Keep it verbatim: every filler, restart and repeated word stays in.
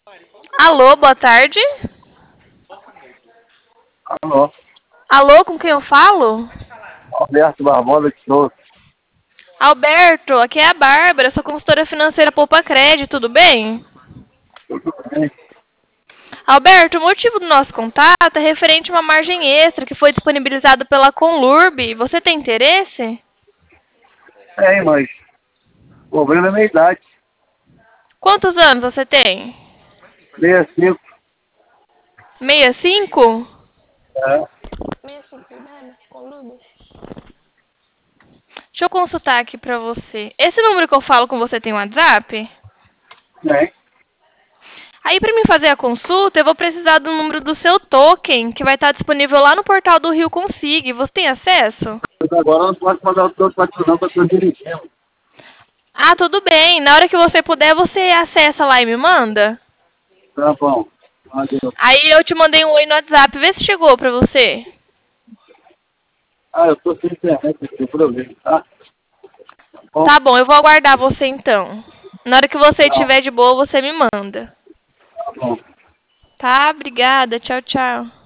Alô, boa tarde. Alô, Alô, com quem eu falo? Alberto Barbosa de Souza. Alberto, aqui é a Bárbara, sou consultora financeira Poupa Crédito, tudo bem? Tudo bem? Alberto, o motivo do nosso contato é referente a uma margem extra que foi disponibilizada pela Conlurb. Você tem interesse? Tem, mas o problema é a minha idade. Quantos anos você tem? sessenta e cinco. sessenta e cinco? É, sessenta e cinco, né? Conlurb? Deixa eu consultar aqui pra você. Esse número que eu falo com você tem WhatsApp? tem. Aí, para mim fazer a consulta, eu vou precisar do número do seu token, que vai estar disponível lá no portal do Rio Consig. Você tem acesso? Mas agora eu não posso mandar o seu para não, porque eu estou dirigindo. Ah, tudo bem. Na hora que você puder, você acessa lá e me manda. Tá bom. Adeus. Aí eu te mandei um oi no WhatsApp. Vê se chegou pra você. Ah, eu estou sem internet aqui, problema, tá? Bom, Tá bom, eu vou aguardar você então. Na hora que você tá, estiver de boa, você me manda. tá bom. Tá? Obrigada. Tchau, tchau.